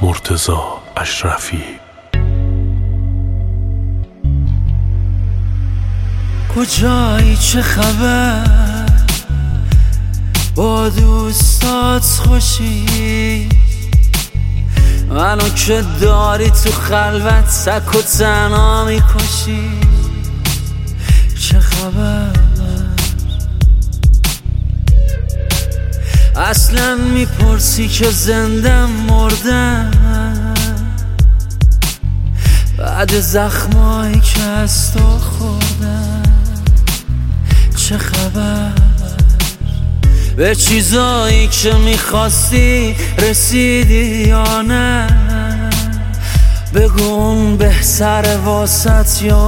مرتضی اشرفی. کجایی؟ چه خبر؟ با دوستات خوشی؟ منو که داری تو خلوت سک و تنها میکشی. چه خبر؟ اصلا میپرسی که زندم مردم بعد زخمایی که از تو خوردم. چه خبر؟ به چیزایی که میخواستی رسیدی یا نه؟ بگو اون بهتره واسط یا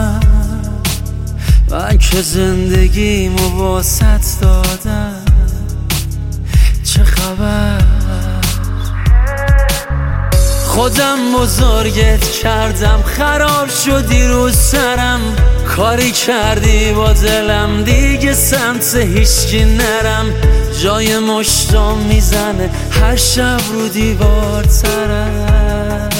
من که زندگیمو واسط دادم. چه خبر؟ خودم بزرگت کردم، خراب شدی رو سرم. کاری کردی با دلم دیگه سمت هیچکی نرم. جای مشتام میزنه هر شب رو دیوار ترک.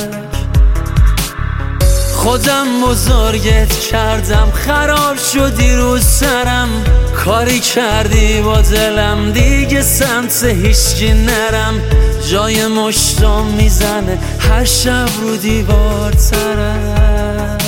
خودم بزرگت کردم، خراب شدی رو سرم. کاری کردی با دلم دیگه سمت هیچکی نرم. جای مشتام میزنه هر شب رو دیوار ترک.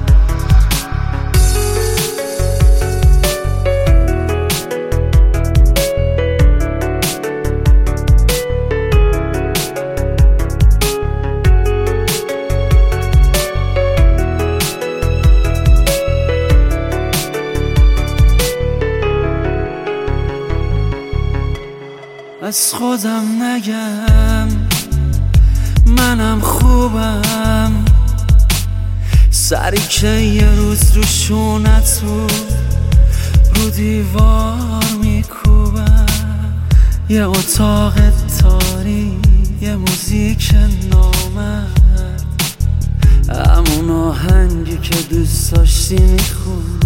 از خودم نگم منم خوبم، سری که یه روز رو شونت رو دیوار میکوبم. یه اتاق تاریک، یه موزیک نامرد، همون آهنگی که دوست داشتی میخونم.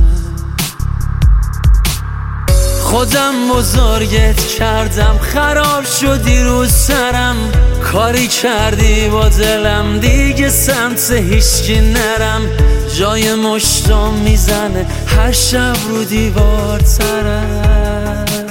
خودم بزرگت کردم، خراب شدی رو سرم. کاری کردی با دلم دیگه سمت هیچکی نرم. جای مشتام میزنه هر شب رو دیوار ترک.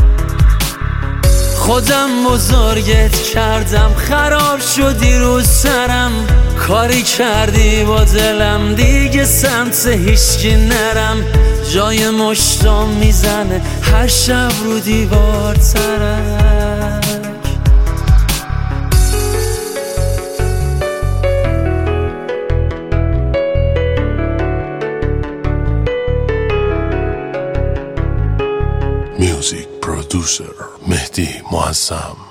خودم بزرگت کردم، خراب شدی رو سرم. کاری کردی با دلم دیگه سمت هیچکی نرم. جای مشتام میزنه هر شب رو دیوار ترک. میوزیک پرودوسر مهدی معظم.